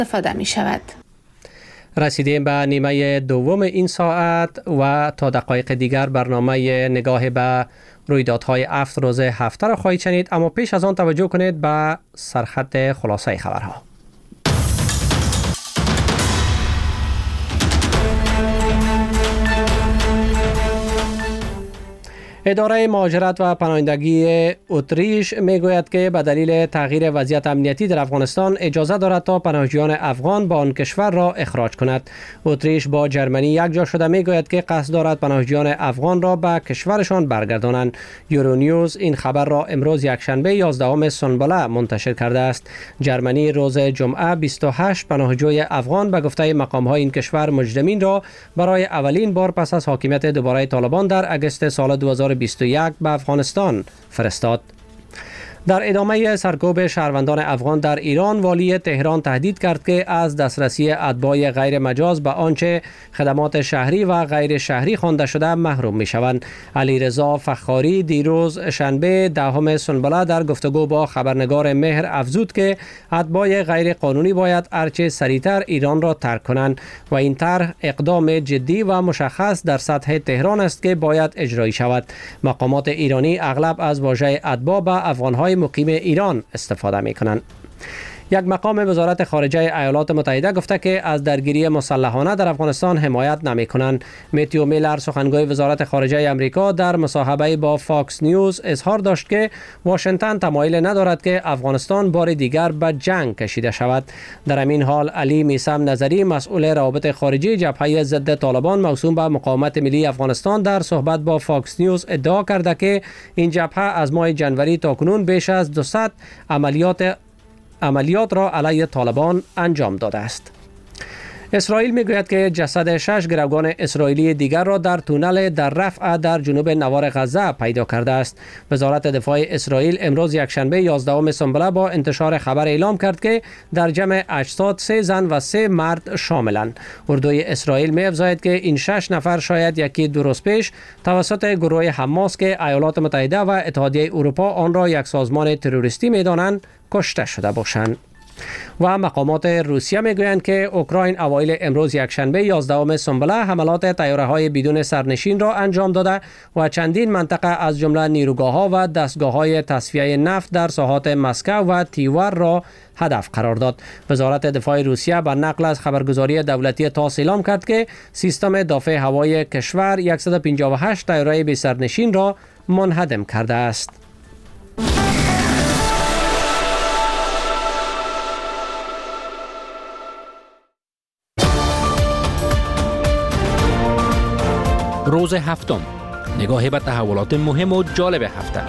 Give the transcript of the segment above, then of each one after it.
استفاده می شود. رسیدیم به نیمه دوم این ساعت و تا دقایق دیگر برنامه نگاه به رویدادهای 7 روز هفته را خواهید شنید، اما پیش از آن توجه کنید به سرخط خلاصه خبرها. اداره مهاجرت و پناهندگی اتریش میگوید که به دلیل تغییر وضعیت امنیتی در افغانستان اجازه دارد تا پناهجویان افغان با آن کشور را اخراج کند. اتریش با جرمنی یک جا شده میگوید که قصد دارد پناهجویان افغان را به کشورشان برگردانند. یورونیوز این خبر را امروز یکشنبه 11 سنبله منتشر کرده است. جرمنی روز جمعه 28 پناهجوی افغان به گفته مقام‌های این کشور مجرمین را برای اولین بار پس از حاکمیت دوباره طالبان در اگست سال 2021 به افغانستان فرستاد. در ادامه سرکوب شهروندان افغان در ایران، والی تهران تهدید کرد که از دسترسی اتباع غیر مجاز به آنچه خدمات شهری و غیر شهری خوانده شده محروم می شوند. علیرضا فخاری دیروز شنبه 10 سنبله در گفتگو با خبرنگار مهر افزود که اتباع غیر قانونی باید هرچه سریعتر ایران را ترک کنند و این طرح اقدام جدی و مشخص در سطح تهران است که باید اجرایی شود. مقامات ایرانی اغلب از واژه اتباع به افغان‌های مقیم ایران استفاده می کنند. یک مقام وزارت خارجه ایالات متحده گفته که از درگیری مسلحانه در افغانستان حمایت نمی کنند. متیو میلر سخنگوی وزارت خارجه امریکا در مصاحبه با فاکس نیوز اظهار داشت که واشنگتن تمایل ندارد که افغانستان بار دیگر به جنگ کشیده شود. در همین حال علی میثم نظری مسئول روابط خارجی جبهه ضد طالبان موسوم به مقاومت ملی افغانستان در صحبت با فاکس نیوز ادعا کرده که این جبهه از ماه جنوری تا کنون بیش از 200 عملیات را علیه طالبان انجام داده است. اسرائیل میگوید که جسد 6 گروگان اسرائیلی دیگر را در تونل در رفح در جنوب نوار غزه پیدا کرده است. وزارت دفاع اسرائیل امروز یکشنبه 11 سنبله با انتشار خبر اعلام کرد که در جمع اجساد 3 زن و 3 مرد شاملند. اردوی اسرائیل می‌افزاید که این 6 نفر شاید یکی 2 روز پیش توسط گروه حماس که ایالات متحده و اتحادیه اروپا آن را یک سازمان تروریستی می‌دانند کشته شده باشند. و مقامات روسیه میگویند که اوکراین اوایل امروز یکشنبه 11 سنبله حملات طیاره‌های بدون سرنشین را انجام داده و چندین منطقه از جمله نیروگاه‌ها و دستگاه‌های تصفیه نفت در ساحات مسکو و تیور را هدف قرار داد. وزارت دفاع روسیه به نقل از خبرگزاری دولتی تاس اعلام کرد که سیستم دفاع هوایی کشور 158 طیاره بی سرنشین را منهدم کرده است. روز هفتم، نگاهی به تحولات مهم و جالب هفته.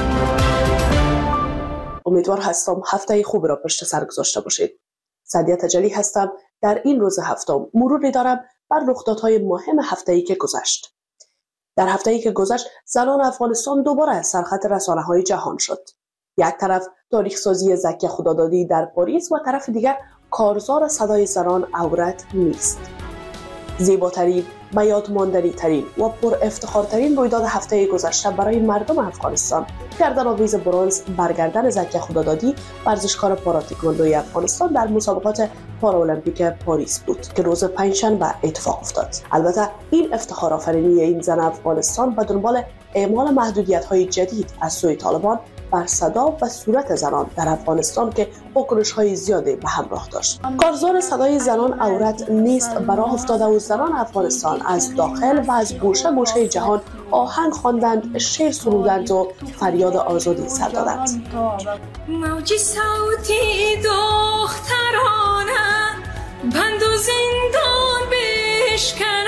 امیدوار هستم هفته خوب را پشت سر گذاشته باشید. سعدیه تجلی هستم. در این روز هفتم مروری دارم بر رخدادهای مهم هفته‌ای که گذشت. در هفته‌ای که گذشت زنان افغانستان دوباره از سرخط رسانه‌های جهان شد. یک طرف تاریخ سازی زکی خدادادی در پاریس و طرف دیگر کارزار صدای زنان عورت نیست. زیباترین، به یاد ماندنی ترین و پر افتخارترین رویداد هفته گذشته برای مردم افغانستان گردن‌آویز برنز برگردن زکی خدادادی، ورزشکار پاراتکواندوی افغانستان در مسابقات پارالمپیک پاریس بود که روز پنجشنبه اتفاق افتاد. البته این افتخارآفرینی این زن افغانستان به دنبال اعمال محدودیت‌های جدید از سوی طالبان بر صدا و صورت زنان در افغانستان که واکنش‌های زیادی به همراه داشت. کارزار صدای زنان عورت نیست به راه افتاده و زنان افغانستان از داخل و از گوشه گوشه جهان آهنگ خواندند، شعر سرودند و فریاد آزادی سر دادند. موج صوتی دخترانه بند و زندان بشکند،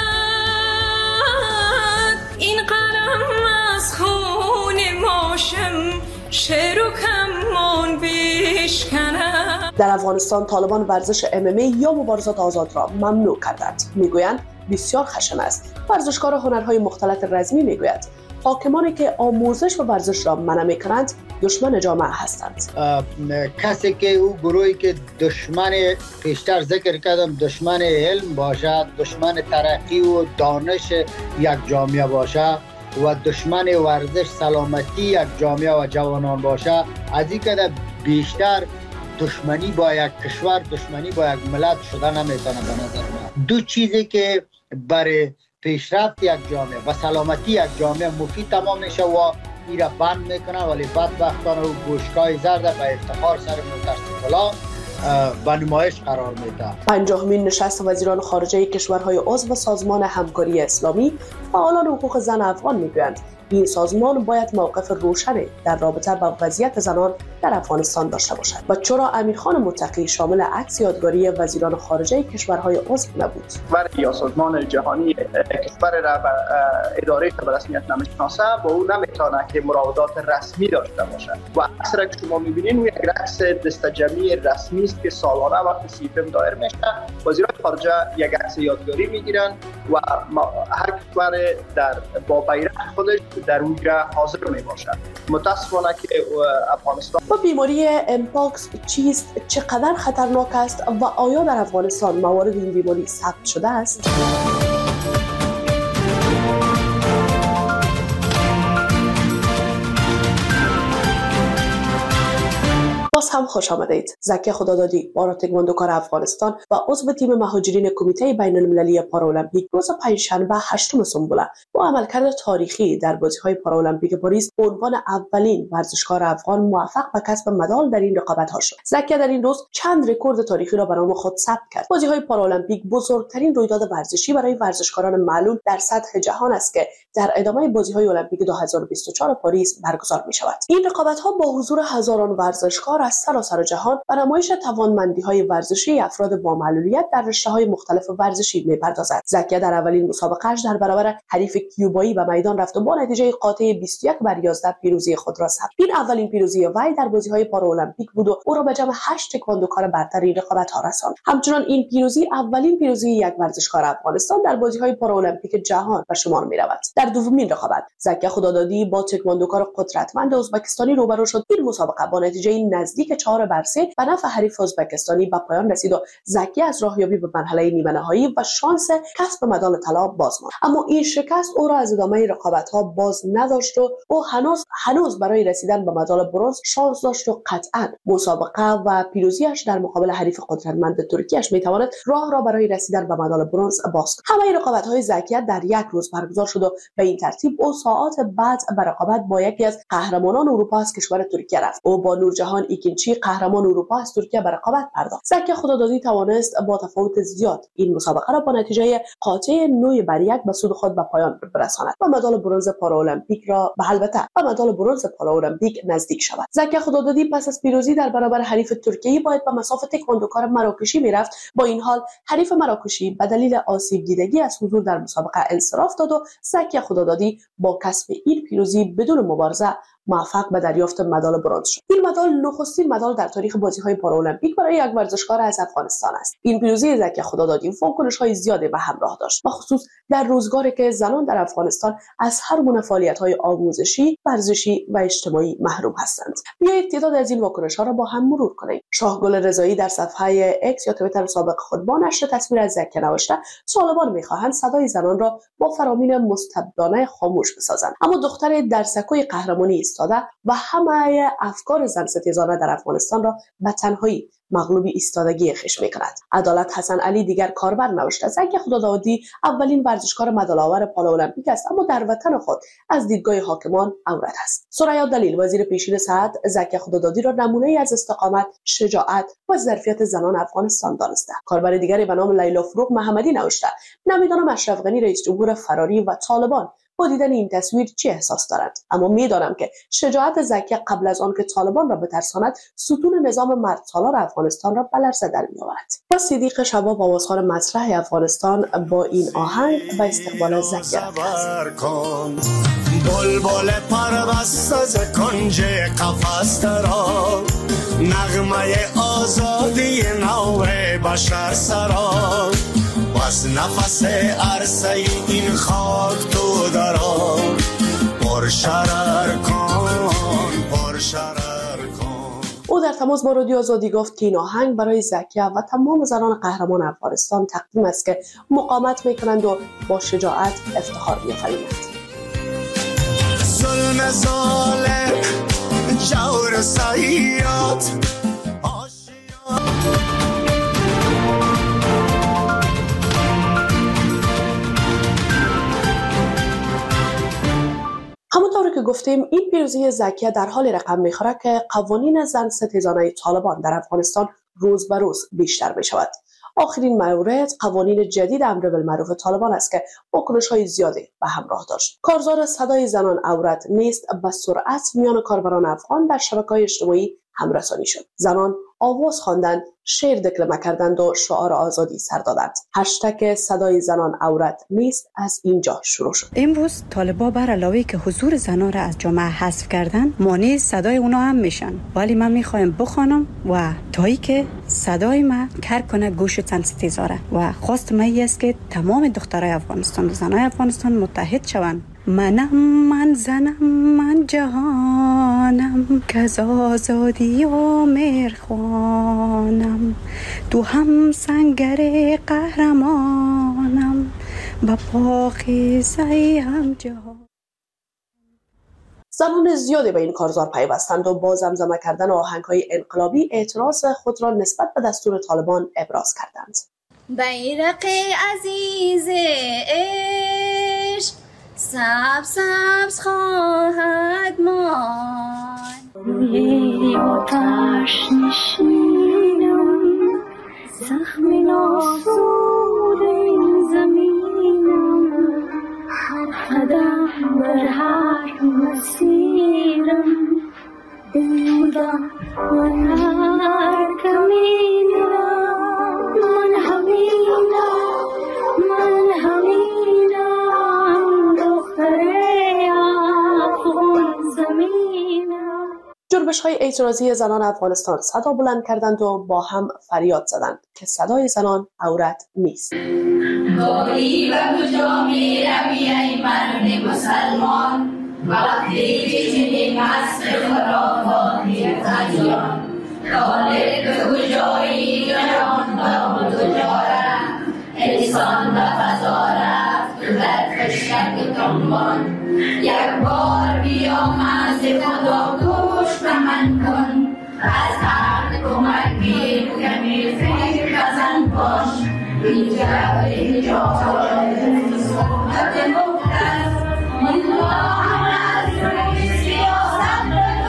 این قلم از خون ماشم شعر و کمان بشکند. در افغانستان طالبان ورزش MMA یا مبارزات آزاد را ممنوع کردند. میگویند بسیار خشن است. ورزشکار هنرهای مختلط رزمی میگوید حاکمانی که آموزش و ورزش را منع میکنند دشمن جامعه هستند. کسی که او گروهی که دشمن پیشتر ذکر کردم دشمن علم باشد، دشمن ترقی و دانش یک جامعه باشد و دشمن ورزش سلامتی یک جامعه و جوانان باشه، از این که بیشتر دشمنی با یک کشور، دشمنی با یک ملت شده نمیتونه به نظر من. دو چیزی که برای پیشرفت یک جامعه و سلامتی یک جامعه مفید تمام میشه و ایرا بند میکنه، ولی بدبختانه و گوشگاه زرد به افتخار سر موترسیکلا به نمایش قرار میده. 50مین نشست وزیران خارجه کشورهای عضو سازمان همکاری اسلامی فعالان حقوق زن افغان میگویند این سازمان باید موقف روشنی در رابطه با وضعیت زنان در افغانستان داشته باشد. و چرا امیرخان متقی شامل عکس یادگاری وزیران خارجه کشورهای عضو نبود؟ یا سازمان جهانی کشور را به اداره به رسمیت نمیشناسه و او نمیتونه که مراودات رسمی داشته باشه. و عکس را که شما میبینین یک عکس دستجمعی رسمی است که سالانه وقتی سیفم دایر میشه وزیران خارجه یک عکس یادگاری میگیرن و هر کشور در با بیرق خودش در اونجا حاضر می باشد. متاسفانه که افغانستان و بیماری امپاکس چیست، چقدر خطرناک است و آیا در افغانستان موارد این بیماری ثبت شده است؟ باز هم خوش آمدید. زکی خدادادی بارا تکواندوکار افغانستان و عضو تیم مهاجرین کمیته بین المللی پارالمپیک روز پنجشنبه 8 سنبوله با عملکرد تاریخی در بازی‌های پارالمپیک پاریس به عنوان اولین ورزشکار افغان موفق به کسب مدال در این رقابت‌ها شد. زکی در این روز چند رکورد تاریخی را به نام خود ثبت کرد. بازی‌های پارالمپیک بزرگترین رویداد ورزشی برای ورزشکاران معلول در سطح جهان است که در ادامه بازی‌های المپیک 2024 پاریس برگزار می‌شود. این رقابت‌ها با حضور هزاران ورزشکار از سراسر جهان و نمایش توانمندی‌های ورزشی افراد با معلولیت در رشته‌های مختلف ورزشی می‌پردازد. زکی در اولین مسابقه‌اش در برابر حریف کیوبایی به میدان رفت و با نتیجه قاطع 21-11 پیروزی خود را ثبت. این اولین پیروزی وی در بازی‌های پارالمپیک بود و او را به جمع 8 تکواندوکار برتر این رقابت‌ها رساند. همچنین این پیروزی اولین پیروزی یک ورزشکار افغانستان در بازی‌های پارالمپیک جهان به شمار می‌رود. در دومین رقابت زکی خدادادی با تکواندوکار قدرتمند ازبکستانی روبرو شد. این مسابقه با نتیجه نزدیک 4-3 به نفع حریف ازبکستانی به پایان رسید و زکی از راهیابی به مرحله نیمه نهایی و شانس کسب مدال طلا باز ماند. اما این شکست او را از ادامه رقابت‌ها باز نداشت و او هنوز برای رسیدن به مدال برنز شانس داشت و قطعاً مسابقه و پیروزیش در مقابل حریف قدرتمند ترکیه‌اش می‌تواند راه را برای رسیدن به مدال برنز باز کند. همه رقابت‌های زکی در یک روز برگزار شد و به این ترتیب او ساعات بعد به رقابت با یکی از قهرمانان اروپا از کشور ترکیه رفت. او با نورجهان ایکینچی قهرمان اروپا از ترکیه به رقابت پرداخت. زکی خدادادی توانست با تفاوت زیاد این مسابقه را با نتیجه قاطع 9-1 به سود خود به پایان برساند و مدال برنز پارالمپیک را نزدیک شود. زکی خدادادی پس از پیروزی در برابر حریف ترکیه‌ای باید به مساف تکواندوکار مراکشی میرفت. با این حال حریف مراکشی به دلیل آسیب دیدگی از حضور در مسابقه انصراف داد و زکی خدادادی با کسب این پیروزی بدون مبارزه موفق به دریافت مدال برنز شد. این مدال نخستین مدال در تاریخ بازی‌های پارالمپیک برای یک ورزشکار از افغانستان است. این پیروزی زکی خدادادی واکنش‌های زیادی به همراه داشت، بخصوص در روزگاری که زنان در افغانستان از هر گونه فعالیت‌های آموزشی، ورزشی و اجتماعی محروم هستند. بیایید تعداد از این واکنش‌ها را با هم مرور کنیم. شاهگل رضایی در صفحه اکس یا توییتر سابق خود با نشر تصویر از زکی نوشته: طالبان می‌خواهند صدای زنان را با فرامین مستبدانه خاموش بسازند، اما دختر در سکوی قهرمانی و همه افکار زن ستیزانه در افغانستان را به تنهایی مغلوب ایستادگی خویش می‌کند. عدالت حسن علی دیگر کاربر نوشته: زکی خدادادی اولین ورزشکار مدال‌آور پارالمپیک است، اما در وطن خود از دیدگاه حاکمان عورت است. ثریا دلیل وزیر پیشین صحت زکی خدادادی را نمونه‌ای از استقامت، شجاعت و ظرفیت زنان افغانستان دانسته. کاربر دیگری به نام لیلا فروغ محمدی نوشته: نمی‌دانم اشرف غنی رئیس جمهور فراری و طالبان با دیدن این تصویر چه احساس دارند، اما می‌دانم که شجاعت زکی قبل از آن که طالبان را بترساند ستون نظام مردسالار افغانستان را به لرزه در می‌آورد. و صدیق شباب آوازخوان مسرح افغانستان با این آهنگ به استقبال زکی رفت. بلبل پربسته ز کنج قفس را نغمه آزادی نو بشر سرا بس نفس عرصه این خاک تو درا پرشرر کن. او در تماس با رادیو آزادی گفت که این آهنگ برای زکی و تمام زنان قهرمان افغانستان تقدیم است که مقاومت میکنند و با شجاعت افتخار می‌آفرینند. ظلم ظالم جور سیاد همونطور که گفتیم این پیروزی ذکیه در حال رقم میخوره که قوانین زن ستیزانه طالبان در افغانستان روز به روز بیشتر میشود. آخرین مورد قوانین جدید امر بالمعروف طالبان است که واکنش‌های زیادی به همراه داشت. کارزار صدای زنان عورت نیست به سرعت میان کاربران افغان در شبکه‌های اجتماعی همرسانی شد. زنان آواز خواندند، شعر دکلمه کردند و شعار آزادی سر دادند. هشتگ صدای زنان عورت نیست از اینجا شروع شد. امروز طالبان بر علاوه که حضور زنان را از جامعه حذف کردن، مانع صدای اونا هم میشن. ولی من میخوایم بخوانم و تایی که صدای من کار کنه گوش تن ستیزاره و خواست من است که تمام دخترای افغانستان و زنای افغانستان متحد شوند. من زنم، من جهانم، که از آزادی عمر خوانم، تو هم سنگر قهرمانم، با پاکیزه هم جهان. زنان زیادی به این کارزار پیوستند و با زمزمه کردن آهنگ‌های انقلابی اعتراض خود را نسبت به دستور طالبان ابراز کردند. بیرق عزیز عشق سبز خواهد ماند، روی آتش نشینم، زخم ناسود این زمینم، هر قدم بر هر مسیرم، بودم من هر کمینم، من همینم، من همینم، دختر افغان زمینم. جنبش‌های اعتراضی زنان افغانستان صدا بلند کردند و با هم فریاد زدند که صدای زنان عورت نیست. گاهی و کجا می روی ای مرد مسلمان، وقتی که چنین مست خراباتی تجان، طالب به کجایی جهان دام تجاره، انسان و فضا رفت در خشک دنبان، یک بار بیا مز خدا گوش به من کن، از هر کمک بیر کمی فکر بزن باش، اینجا صحبت مقدس الله از روی سیاست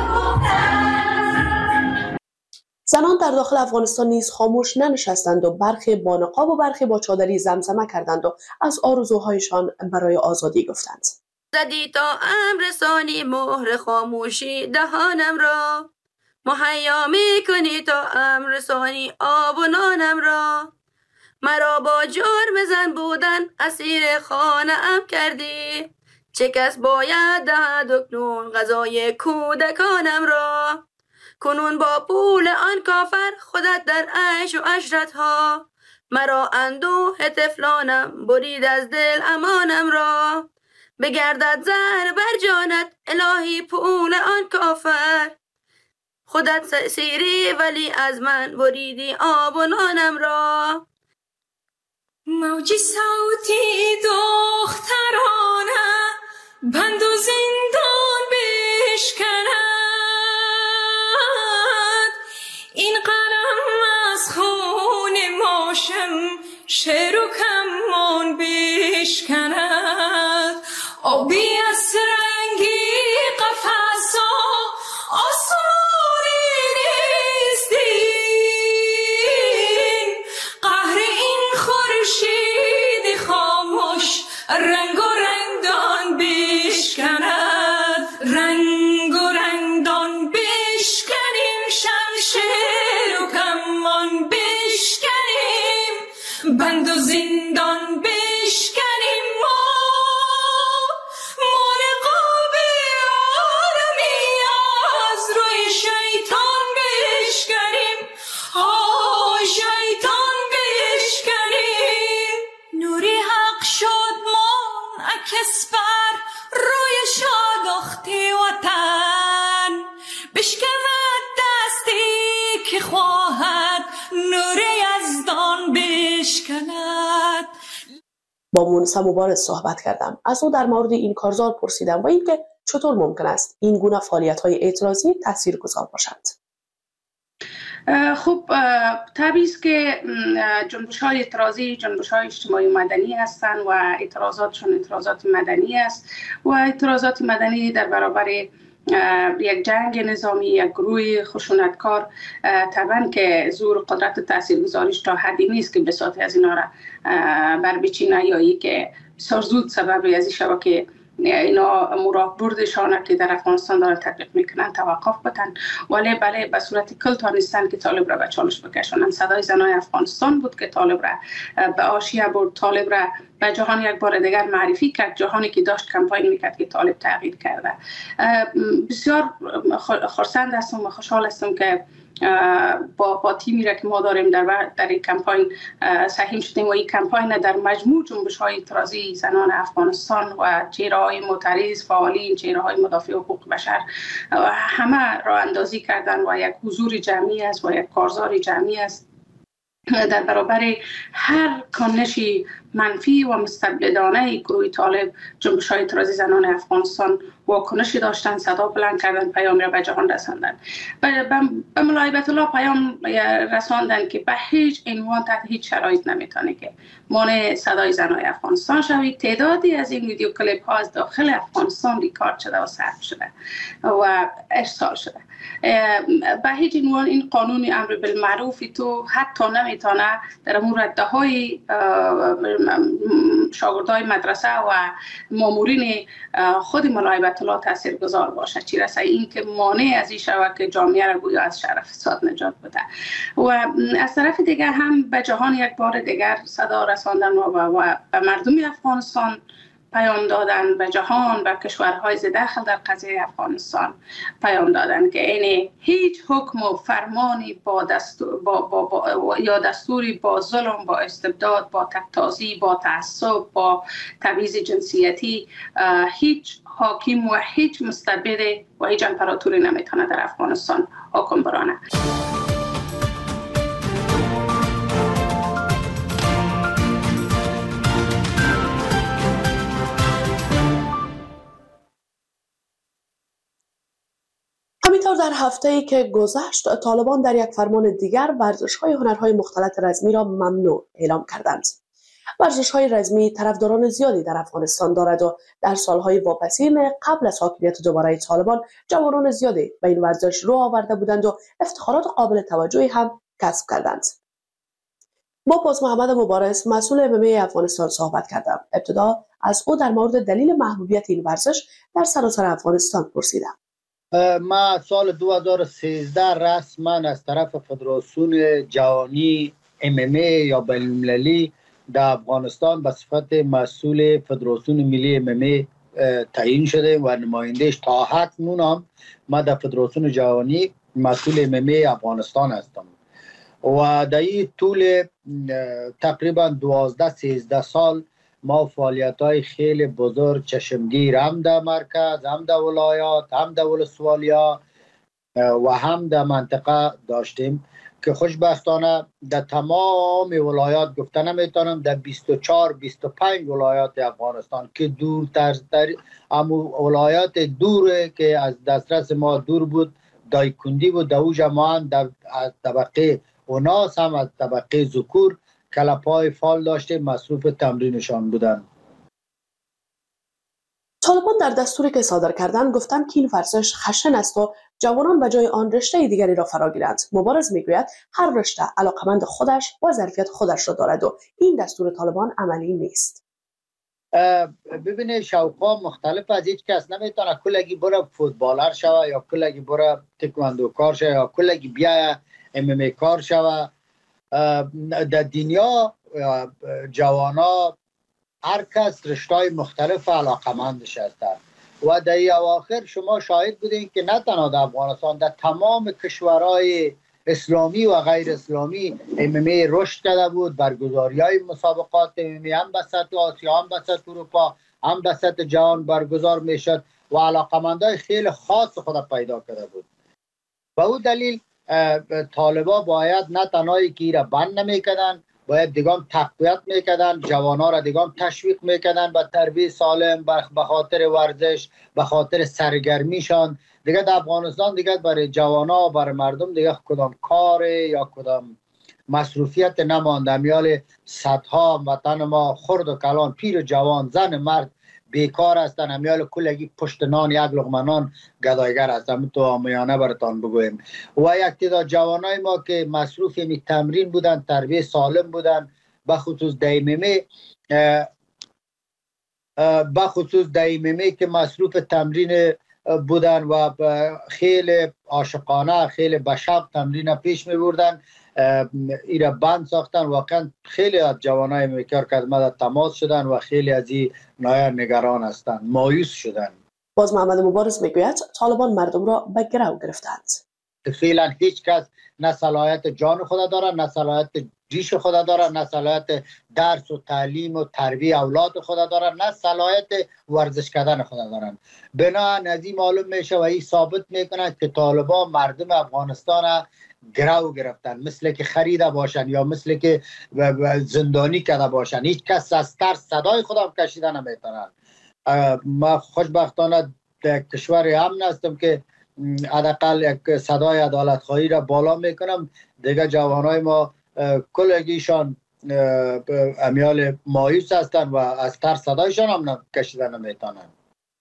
بگفتن. زنان در داخل افغانستان نیز خاموش ننشستند و برخی با نقاب و برخی با چادری زمزمه کردند و از آرزوهایشان برای آزادی گفتند. زدی تا امرسانی مهر خاموشی دهانم را، مهیا میکنی تا امرسانی آب و نانم را، مرا با جرم زن بودن اسیر خانه ام کردی، چه کس باید دهد اکنون غذای کودکانم را، کنون با پول آن کافر خودت در عیش و عشرت ها، مرا اندوه طفلانم برید از دل امانم را، بگردد زهر بر جانت الهی پول آن کافر، خودت سیری ولی از من بریدی آب و نانم را. موج صوتی دخترانه بند و زندان بشکند، این قلم از خون ماشم شعر و کمان بشکند، آبی از رنگی قفصا آسمانی نیستین، قهر این خورشید خاموش رنگ و رنگدان بشکند، رنگ و رنگدان بشکنیم، شمشیر و کمان بشکنیم، بند و زندان بشکنیم، ما نقاب آدمی از روی شیطان بشکنیم، شیطان بشکنیم، نوری حق شد منعکس بر روی شادختی وطن، بشکند دستی که خواهد نور یزدان بشکند. با مونسا مبارز صحبت کردم. از او در مورد این کارزار پرسیدم و اینکه چطور ممکن است این گونه فعالیت‌های اعتراضی تاثیرگذار باشند. خب طبیعی است که جنبش‌های اعتراضی جنبش‌های اجتماعی مدنی هستند و اعتراضاتشون اعتراضات مدنی است و اعتراضات مدنی در برابر یک جنگ نظامی، یک گروه خشونتکار طبعا که زور قدرت تاثیرگذاریش تا حدی نیست که بساط از اینا را بربچینه یا ای که بسیار زود سبب از این شود که اینا مراه بردشانه که در افغانستان دارن تطبیق میکنن توقف بتن، ولی بله به صورت کل تانستن که طالب را به چالش بکشونن. صدای زنای افغانستان بود که طالب را به آشیه برد، طالب را به جهان یک بار دیگر معرفی کرد، جهانی که داشت کمپاین میکرد که طالب تغییر کرده. بسیار خرسند هستم و خوشحال هستم که با تیمی را که ما داریم در این کمپاین سهیم شدیم و این کمپاین در مجموع جنبش‌های اعتراضی زنان افغانستان و چهره‌های معترض، فعالین، چهره‌های مدافع حقوق بشر همه راه اندازی کردن و یک حضور جمعی است و یک کارزار جمعی است در برابر هر کانشی منفی و مستبدانه گروه طالب. جنبش‌های اعتراضی زنان افغانستان واکنشی داشتن، صدا بلند کردن، پیام را به جهان رساندن. به ملایبت الله پیام رساندن که به هیچ عنوان تحت هیچ شرایط نمیتونه که مانع صدای زنان افغانستان شوید. تعدادی از این ویدیو کلیپ ها از داخل افغانستان ریکارد شده و ثبت شده و ارسال شده. به هیچ عنوان این قانون امر بالمعروف تو حتی نمیتونه در امور رده شاگردای مدرسه و مامورین خود ملایبت الله تاثیرگذار باشه، چی رسه این که مانع از این شود که جامعه را گویا از شر فساد نجات بده. و از طرف دیگر هم به جهان یک بار دیگر صدا رساندن و به مردم افغانستان پیام دادن، به جهان، به کشورهای داخل در قضیه افغانستان پیام دادن که این هیچ حکم و فرمانی با دستور یا دستوری با ظلم، با استبداد، با تک‌تازی، با تعصب، با تبعیض جنسیتی هیچ حاکم و هیچ مستبد و هیچ امپراتوری نمیتونه در افغانستان حکم برانه. همینطور در هفته‌ای که گذشت طالبان در یک فرمان دیگر ورزش‌های هنرهای مختلط رزمی را ممنوع اعلام کردند. ورزش‌های رزمی طرفداران زیادی در افغانستان دارد و در سالهای واپسین قبل از حاکمیت دوباره طالبان جوانان زیادی به این ورزش رو آورده بودند و افتخارات قابل توجهی هم کسب کردند. با باز محمد مبارز مسئول MMA افغانستان صحبت کردم. ابتدا از او در مورد دلیل محبوبیت این ورزش در سراسر افغانستان پرسیدم. ما سال 2013 رسما از طرف فدراسیون جهانی MMA یا بین‌المللی در افغانستان به صفت مسئول فدراسیون ملی MMA تعیین شده و نمایندهش تا اکنون هم ما در فدراسیون جهانی مسئول MMA افغانستان هستم و در این طول تقریبا 12-13 سال ما فعالیت‌های خیلی بزرگ چشمگیر هم در مرکز، هم در ولایات، هم در ولسوالیا و هم در منطقه داشتیم که خوشبختانه در تمام ولایات گفته نمیتونم در 24-25 ولایات افغانستان که دورتر ولایات دوره که از دسترس ما دور بود، دایکندی بود، در اوج ما هم در طبقه اوناس هم از طبقه ذکور کلپای فال داشته مصروف تمرینشان بودن. طالبان در دستوری که صادر کردن گفتن که این ورزش خشن است و جوانان به جای آن رشته دیگری را فرا گیرند. مبارز میگوید هر رشته علاقمند خودش و ظرفیت خودش را دارد و این دستور طالبان عملی نیست. ببینید شوقا مختلف از هیچ کس نمیتونه کلگی بره فوتبالر شوه یا کلگی بره تکواندو کار شوه یا کلگی بیا MMA کار شوه. در دنیا جوانا هر کس رشته‌های مختلف علاقمندش هستند و در این اواخر شما شاهد بودین که نه تنها در افغانستان در تمام کشورهای اسلامی و غیر اسلامی MMA رشد کرده بود. برگزاری‌های مسابقات MMA هم به سطح آسیا، هم به سطح اروپا، هم به سطح جهان برگزار میشد و علاقمندای خیلی خاص خود پیدا کرده بود. و او دلیل طالبا باید نه تنهایی که را بند نمیکردن، باید دیگام تقویت میکردن، جوانا را دیگام تشویق میکردن به تربیت سالم، به خاطر ورزش، به خاطر سرگرمیشان دیگه در افغانستان دیگه برای جوانا، برای مردم دیگه کدام کار یا کدام مصروفیت نمانده. میال صدها وطن ما خرد و کلان، پیر و جوان، زن مرد بیکار هستن. امیال کلگی پشت نان، یک لقمه نان گدایگر هستن. تو آمیانه براتان بگویم. و یک تعداد جوانای ما که مصروف می تمرین بودن، تربیت سالم بودن، بخصوص دایمه که مصروف تمرین بودن و خیلی عاشقانه، خیلی بشب تمرین پیش می بردن. ایره بند ساختن. واقعا خیلی از جوانای میکار که از تماس شدن و خیلی از این نایا نگران هستند، مایوس شدن. باز محمد مبارز میگوید طالبان مردم را به گرو گرفتند. فعلا هیچ کس نه صلاحیت جان خود داره، نه صلاحیت ریش خود داره، نه صلاحیت درس و تعلیم و تربیت اولاد خود داره، نه صلاحیت ورزش کردن خود دارن. بنا از این معلوم میشه و این ثابت میکنه که طالبان مردم افغانستان گرو گرفتن، مثل که خریده باشن یا مثل که زندانی کرده باشن. هیچ کس از ترس صدای خودم کشیده نمیتونن. ما خوشبختانه در کشور امن هستم که حداقل یک صدای عدالت خواهی را بالا میکنم. دیگه جوانای ما کلگیشان امیال مایوس هستن و از ترس صدایشان هم کشیده نمیتونن.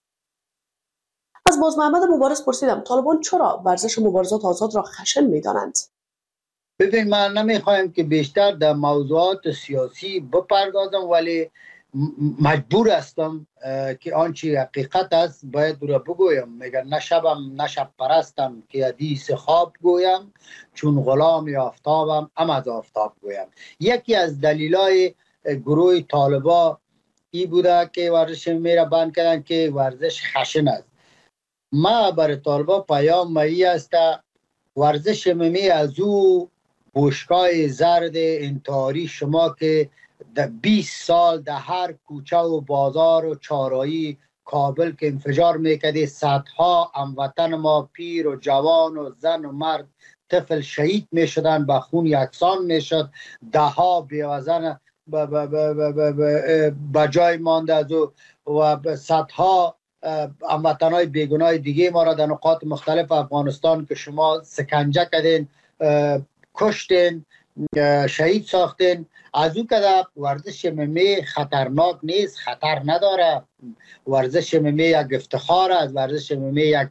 از باز محمد مبارز پرسیدم طالبان چرا ورزش مبارزات آزاد را خشن میدانند؟ ببین، من نمیخوایم که بیشتر در موضوعات سیاسی بپردازم، ولی مجبور هستم که آنچه حقیقت است باید را بگویم. میگن نشب پرستم که حدیث خواب گویم، چون غلام آفتابم از آفتاب گویم. یکی از دلیلای گروه طالبا این بوده که ورزش میره بند کردن که ورزش خشن است. ما برای طالبا پیام مایی است ورزش می از او بوشکای زرد انتحاری شما که در 20 سال در هر کوچه و بازار و چارایی کابل که انفجار میکرده، صدها هموطن ما پیر و جوان و زن و مرد طفل شهید میشدن، به خون یکسان میشد، ده ها بیوزن به جای مانده از و صدها هموطنای بیگناه دیگه ما را در نقاط مختلف افغانستان که شما سکنجه کردین، کشتین، شهید ساختین. از او که ورزش MMA خطرناک نیست، خطر نداره. ورزش MMA یک افتخار است. ورزش MMA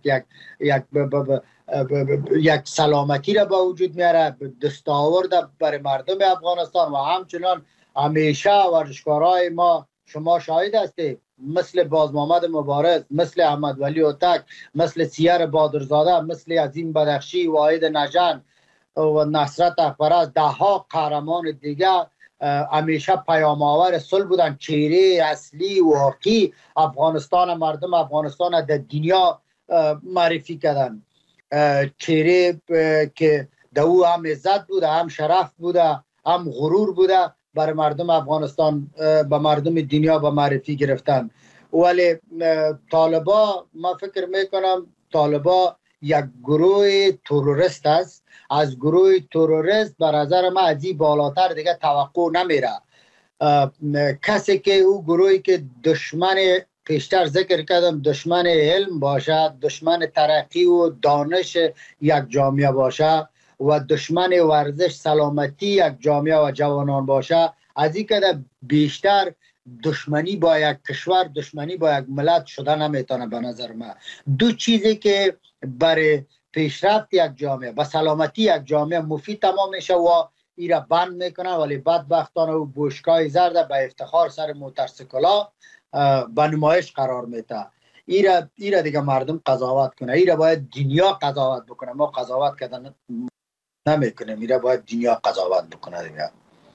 یک سلامتی را به وجود میاره، دستاورد برای مردم افغانستان. و همچنان همیشه ورزشکارای ما، شما شاهد هستید، مثل باز محمد مبارز، مثل احمد ولی اوتک، مثل سیر بادرزاده، مثل عظیم بدخشی، واحد نژند و نصرت اخبرست، ده ها قهرمان دیگه همیشه پیام آور صلح بودن. چهره اصلی واقعی افغانستان، مردم افغانستان در دنیا معرفی کردن. چهره که در او هم عزت بوده، هم شرف بوده، هم غرور بوده، برای مردم افغانستان به مردم دنیا به معرفی گرفتن. ولی طالبا، ما فکر میکنم طالبا یک گروه تروریست است. از گروه تروریست به نظر من از این بالاتر دیگه توقع نمیره. کسی که او گروهی که دشمن، پیشتر ذکر کردم، دشمن علم باشه، دشمن ترقی و دانش یک جامعه باشه و دشمن ورزش سلامتی یک جامعه و جوانان باشه، از این که بیشتر دشمنی با یک کشور، دشمنی با یک ملت شده نمیتونه. به نظر من دو چیزی که برای پیشرفت یک جامعه، به سلامتی یک جامعه مفید تمام میشه و ایره بند میکنن، ولی بدبختانه و بوشکای زرد به افتخار سر موتورسیکلا به نمایش قرار میده. ایره دیگه مردم قضاوت کنه. ایره باید دنیا قضاوت بکنه. ما قضاوت کردن نمیکنیم. ایره باید دنیا قضاوت بکنه دیگه.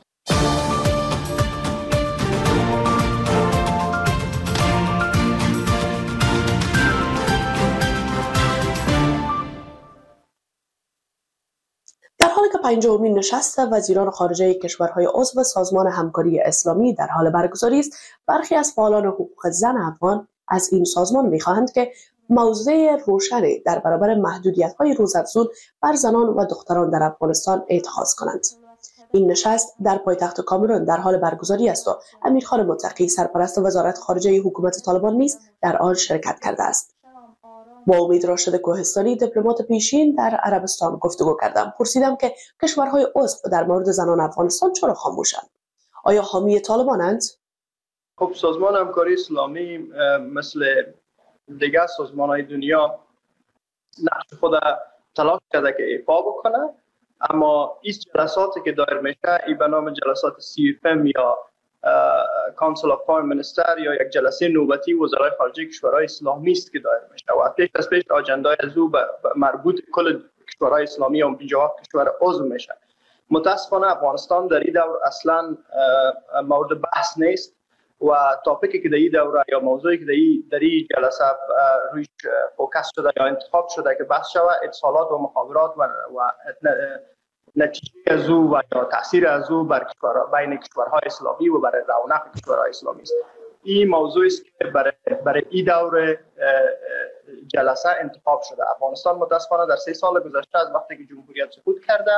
در حالی که 50مین نشست وزیران خارجه کشورهای عضو سازمان همکاری اسلامی در حال برگزاری است، برخی از فعالان حقوق زن افغان از این سازمان می‌خواهند که موضع روشنی در برابر محدودیت‌های روزافزون بر زنان و دختران در افغانستان اتخاذ کنند. این نشست در پایتخت کامرون در حال برگزاری است و امیرخان متقی، سرپرست وزارت خارجه حکومت طالبان نیز در آن شرکت کرده است. با امید راشد کوهستانی دیپلمات پیشین در عربستان گفتگو کردم. پرسیدم که کشورهای عضو در مورد زنان افغانستان چرا خاموشند؟ آیا حامی طالبانند؟ خب سازمان همکاری اسلامی مثل دیگر سازمان‌های دنیا نقش خود تلاش کرده که ایفا بکنه، اما این جلساتی که دایر میشه ای به نام جلسات CFM یا کانسل آف فارن مینیستر یا یک جلسه نوبتی وزرای خارجه کشورهای اسلامی است که دایر میشه و پیش از پیش آجندای از او مربوط کل کشورهای اسلامی و 50 کشور عضو میشه. متاسفانه افغانستان در این دور اصلا مورد بحث نیست و تاپیکی که در این دوره یا موضوعی که در این جلسه رویش فوکس شده یا انتخاب شده که بحث شود اتصالات و مخابرات و نتیجه از او و یا تاثیر از او بر بین کشورهای اسلامی و برای رونق کشورهای اسلامی است. این موضوعی است که برای این دوره جلسه انتخاب شده. افغانستان متاسفانه در 3 سال گذشته از وقتی که جمهوریت سقوط کرده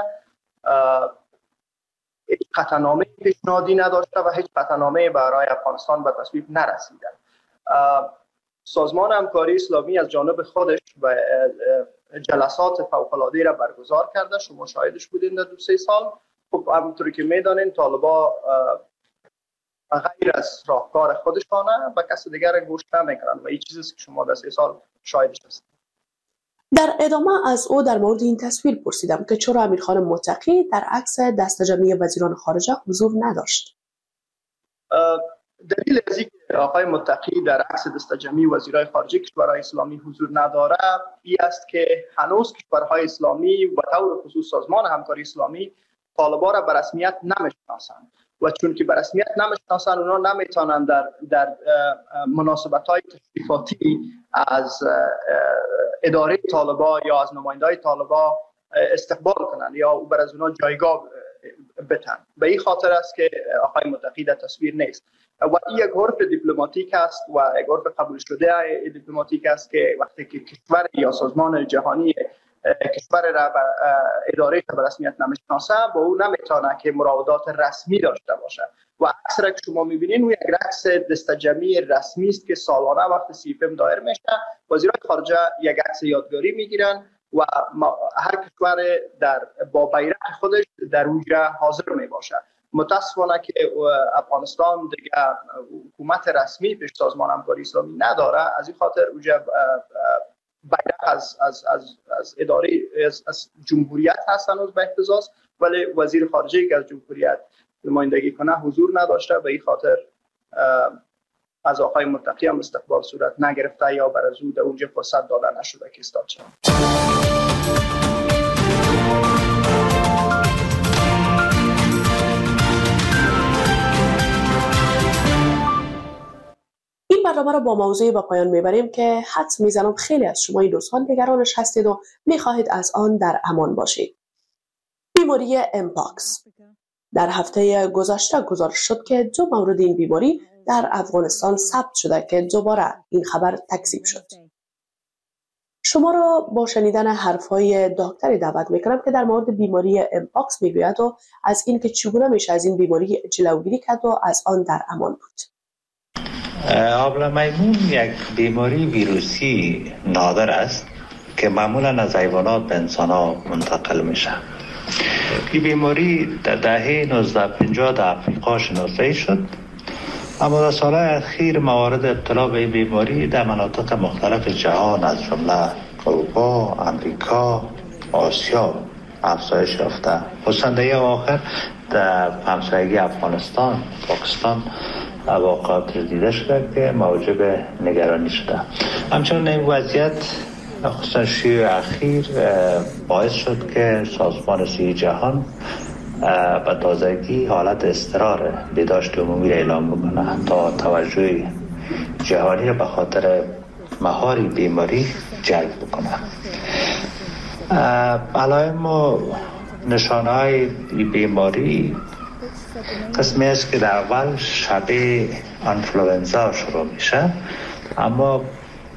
هیچ قطعنامه پیشنهادی نداشته و هیچ قطعنامه برای افغانستان به تصویب نرسیده. سازمان همکاری اسلامی از جانب خودش و جلسات فوق‌العاده را برگزار کرده. شما شاهدش بودین در 2-3 سال. خب همونطوری که میدانین طالبا غیر از راهکار خودشانه و کس دیگر گوش نمیکنن و این چیزی که شما در 3 سال شاهدش هستید. در ادامه از او در مورد این تصویر پرسیدم که چرا امیرخان متقی در عکس دسته‌جمعی وزیران خارجه حضور نداشت. دلیل از اینکه آقای متقی در عکس دسته‌جمعی وزیرای خارجه کشورهای اسلامی حضور نداره این است که هنوز کشورهای اسلامی و طور خصوص سازمان همکاری اسلامی طالبا را به رسمیت نمیشناسند و چون که به رسمیت نمیشناسند اونا نمیتونن در مناسبت‌های تشریفاتی از اداره طالبا یا از نماینده‌های طالبا استقبال کنند یا بر از اونا جایگاه بتن. به این خاطر است که آقای متقی در تصویر نیست و این یک حرف دیپلماتیک است و یک حرف قبول شده دیپلماتیک است که وقتی که کشور یا سازمان جهانی کشور را اداره به رسمیت نمیشناسه با او نمیتونه که مراودات رسمی داشته باشه و عکس را که شما میبینین او یک عکس دسته‌جمعی رسمی است که سالانه وقت CFM دایر میشه. وزیران خارجه یک عکس یادگاری میگیرن و هر کشور با بیرق خودش در اونجا حاضر می باشه. متاسفانه که افغانستان دیگه حکومت رسمی پیش سازمان همکاری اسلامی نداره، از این خاطر اونجا بیرق از اداره از جمهوریت هست هنوز به احتزاز، ولی وزیر خارجه که از جمهوریت نمایندگی کنه حضور نداشته. به این خاطر از آقای متقی هم استقبال صورت نگرفته یا بر از او در اونجا فرصت داده نشده که استاد شد. این برنامه را با موضوعی به پایان میبریم که حدس میزنم خیلی از شما این دوستان نگرانش هستید و میخواهید از آن در امان باشید. بیماری امپاکس در هفته گذشته گزارش شد که 2 مورد این بیماری در افغانستان ثبت شده که دوباره این خبر تکذیب شد. شما را با شنیدن حرفهای دکتری دعوت میکنم که در مورد بیماری امپاکس میگوید و از این که چگونه میشه از این بیماری جلوگیری کرد و از آن در امان بود. آبله میمون یک بیماری ویروسی نادر است که معمولا از حیوانات به انسان ها منتقل میشه. این بیماری در دهه 1950 در افریقا شناسایی شد، اما در سالهای اخیر موارد ابتلا به این بیماری در مناطق مختلف جهان از جمله اروپا، امریکا، آسیا افزایش یافته. خصوصا در آخر در همسایگی افغانستان، پاکستان واقعات دیده شده که موجب نگرانی شده. همچنین این وضعیت خصوصا شیوع اخیر باعث شد که سازمان صحی جهان به تازگی حالت اضطرار بهداشت عمومی را اعلام بکنه تا توجه جهانی را به خاطر مهار بیماری جلب بکنه. علائم و نشانه‌های بیماری قسمی است که در اول شبیه انفلوئنزا شروع میشه، اما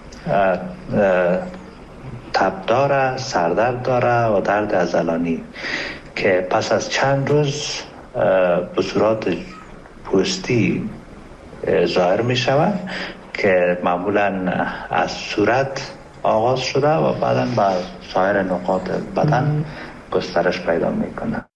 تب داره، سردرد داره و درد عضلانی که پس از چند روز به صورت پوستی ظاهر می شود که معمولا از صورت، آغاز شده و بعدا به سایر نقاط بدن گسترش پیدا میکنه.